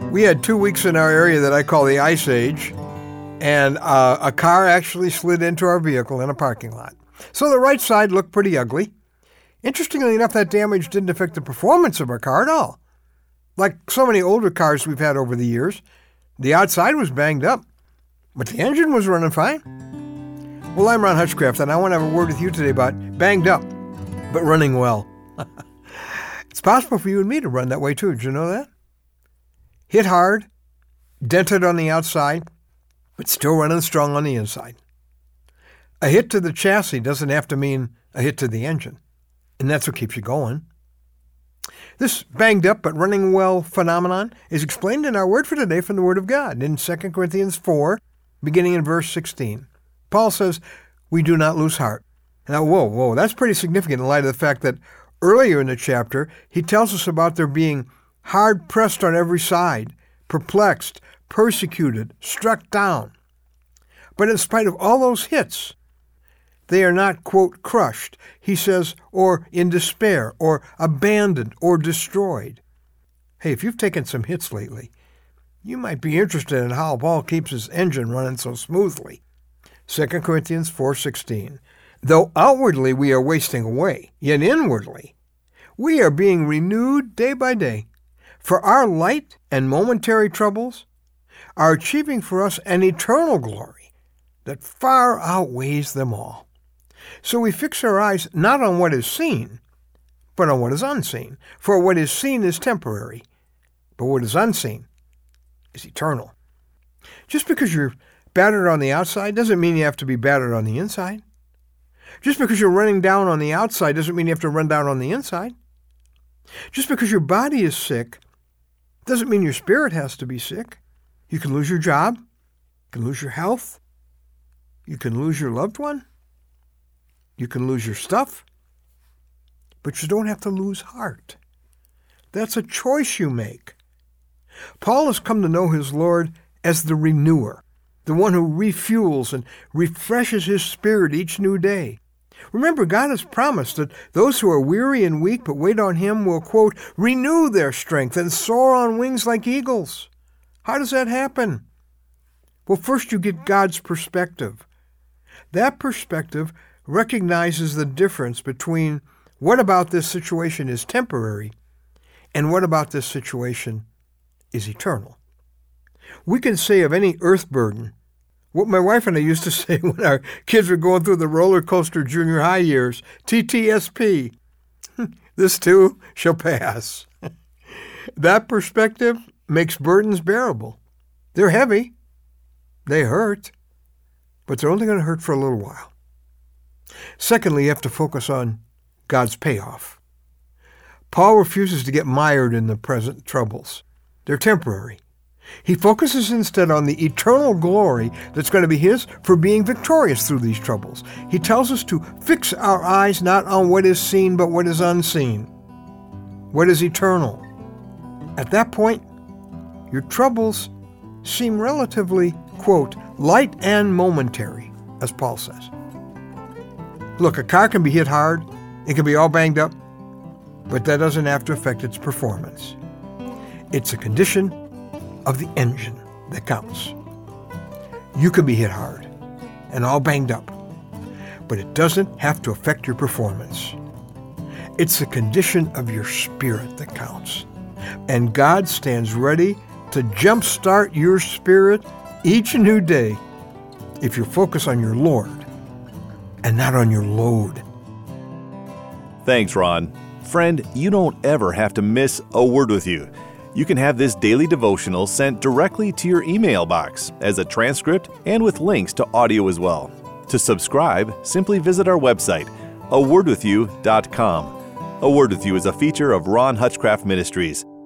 We had 2 weeks in our area that I call the Ice Age, and a car actually slid into our vehicle in a parking lot. So the right side looked pretty ugly. Interestingly enough, that damage didn't affect the performance of our car at all. Like so many older cars we've had over the years, the outside was banged up, but the engine was running fine. Well, I'm Ron Hutchcraft, and I want to have a word with you today about banged up, but running well. It's possible for you and me to run that way too. Did you know that? Hit hard, dented on the outside, but still running strong on the inside. A hit to the chassis doesn't have to mean a hit to the engine, and that's what keeps you going. This banged up but running well phenomenon is explained in our word for today from the Word of God in 2 Corinthians 4, beginning in verse 16. Paul says, "We do not lose heart." Now, whoa, that's pretty significant in light of the fact that earlier in the chapter, he tells us about their being hard pressed on every side, perplexed, persecuted, struck down. But in spite of all those hits, they are not, quote, crushed, he says, or in despair, or abandoned, or destroyed. Hey, if you've taken some hits lately, you might be interested in how Paul keeps his engine running so smoothly. 2 Corinthians 4:16. Though outwardly we are wasting away, yet inwardly we are being renewed day by day. For our light and momentary troubles are achieving for us an eternal glory that far outweighs them all. So we fix our eyes not on what is seen, but on what is unseen. For what is seen is temporary, but what is unseen is eternal. Just because you're battered on the outside doesn't mean you have to be battered on the inside. Just because you're running down on the outside doesn't mean you have to run down on the inside. Just because your body is sick doesn't mean your spirit has to be sick. You can lose your job. You can lose your health. You can lose your loved one. You can lose your stuff. But you don't have to lose heart. That's a choice you make. Paul has come to know his Lord as the renewer, the one who refuels and refreshes his spirit each new day. Remember, God has promised that those who are weary and weak but wait on him will, quote, renew their strength and soar on wings like eagles. How does that happen? Well, first you get God's perspective. That perspective recognizes the difference between what about this situation is temporary and what about this situation is eternal. We can say of any earth burden what my wife and I used to say when our kids were going through the roller coaster junior high years, TTSP, this too shall pass. That perspective makes burdens bearable. They're heavy, they hurt, but they're only going to hurt for a little while. Secondly, you have to focus on God's payoff. Paul refuses to get mired in the present troubles. They're temporary. He focuses instead on the eternal glory that's going to be his for being victorious through these troubles. He tells us to fix our eyes not on what is seen, but what is unseen, what is eternal. At that point, your troubles seem relatively, quote, light and momentary, as Paul says. Look, a car can be hit hard, it can be all banged up, but that doesn't have to affect its performance. It's a condition of the engine that counts. You can be hit hard and all banged up, but it doesn't have to affect your performance. It's the condition of your spirit that counts. And God stands ready to jumpstart your spirit each new day if you focus on your Lord and not on your load. Thanks, Ron. Friend, you don't ever have to miss a word with you. You can have this daily devotional sent directly to your email box as a transcript and with links to audio as well. To subscribe, simply visit our website, awordwithyou.com. A Word With You is a feature of Ron Hutchcraft Ministries.